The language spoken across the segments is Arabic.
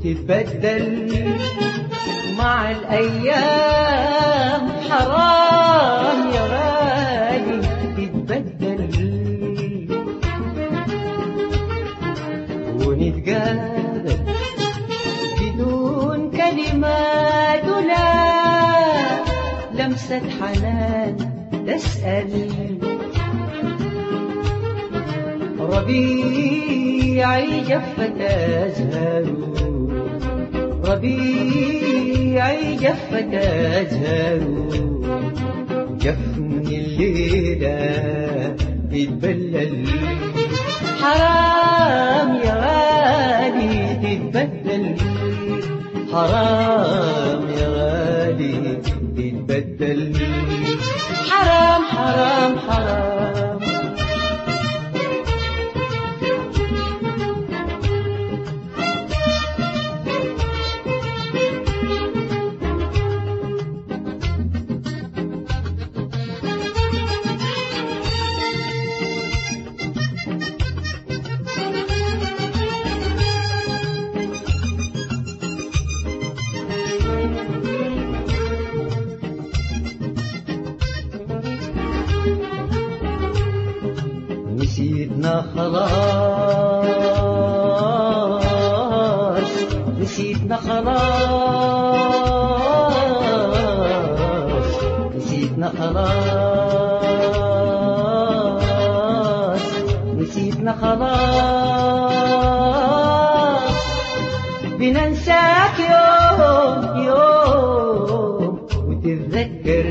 وتتبدل مع الأيام. حرام يا غالي تتبدل ونتقابل بدون كلمات ولا لمسة حنان تسأل. ربيعي جفت أزهاره، ربيعي جفت أزهاره، جفني الليلة تتبلل. حرام يا غالي تتبدل، حرام يا غالي تتبدل. حرام حرام حرام. نسيتنا خلاص، نسيتنا خلاص، نسيتنا خلاص، نسيتنا خلاص. بننساك يوم يوم وتتذكر.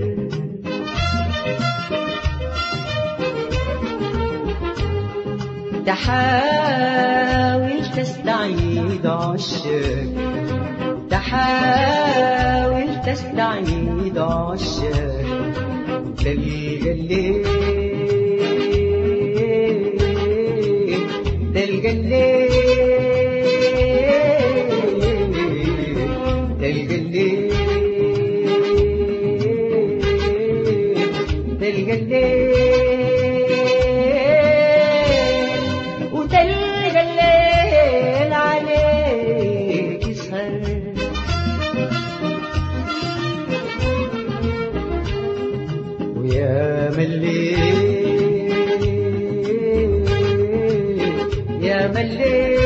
تحاول تستعيد عشق، تحاول تستعيد عشق. تلقى الليل، تلقى الليل، تلقى الليل، تلقى الليل، وتلقى الليل عليك يسهر. ويا مليل، يا مليل،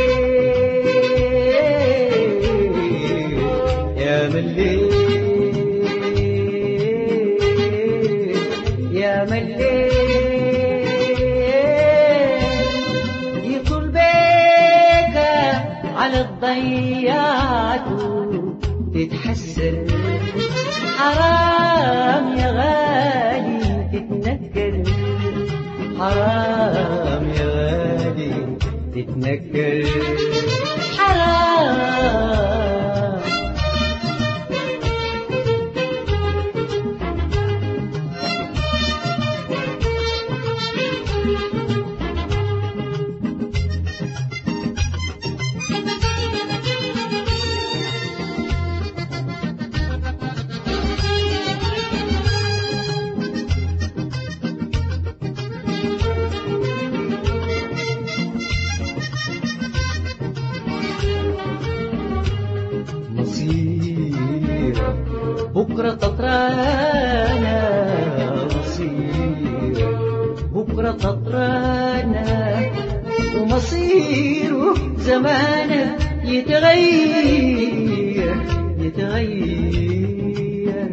يا مليل، يا مليل، على الضيعات تتحسر. حرام يا غالي تتنكر، حرام يا غالي تتنكر. حرام. بكرة تطرانا مصير، بكرة تطرانا ومصيره زمانه يتغير يتغير.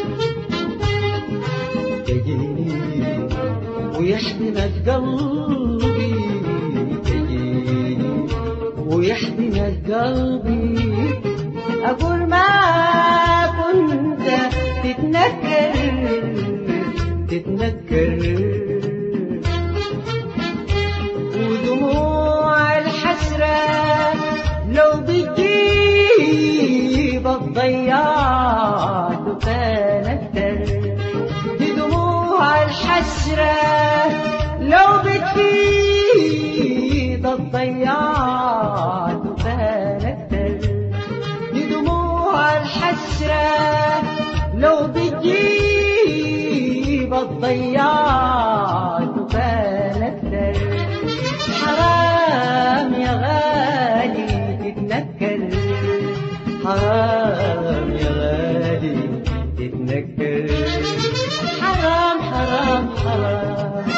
تجيني ويحضنك قلبي، تجيني ويحضنك قلبي. أقول ما كنت تتنكر تتنكر. ودموع الحسرة لو بتجيب الضيعات وكان أكتر. بدموع الحسرة لو بتجيب الضيعات وكان أكتر. الحسرة لو بتجيب الضيعات وكان أكتر. حرام يا غالي تتنكر. حرام يا غالي تتنكر، حرام حرام حرام.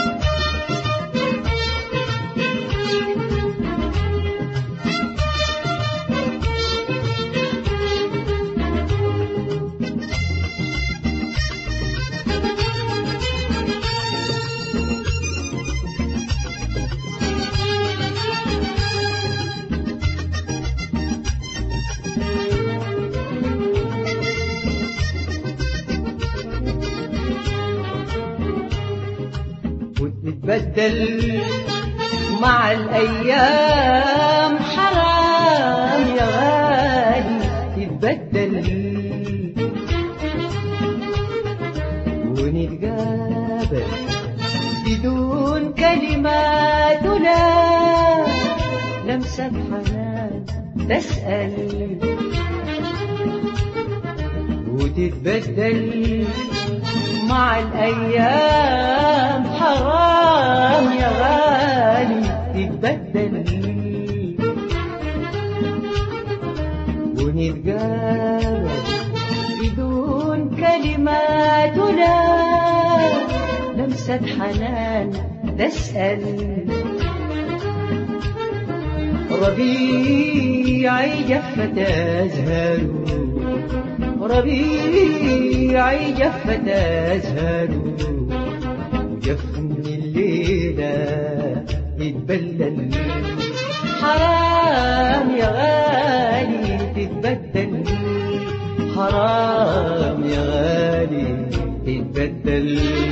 وتتبدل مع الأيام، حرام يا غالي تتبدل، ونتقابل بدون كلمات ولا لمسة حنان تسأل، وتتبدل مع الأيام، حرام يا غالي تتبدل، ونتقابل بدون كلمات ولا لمسة حنان تسأل. ربيعي جفت أزهاره، ربيعي جفت أزهاره، وجفني الليلة يتبلل، حرام يا غالي تتبدل، حرام يا غالي تتبدل.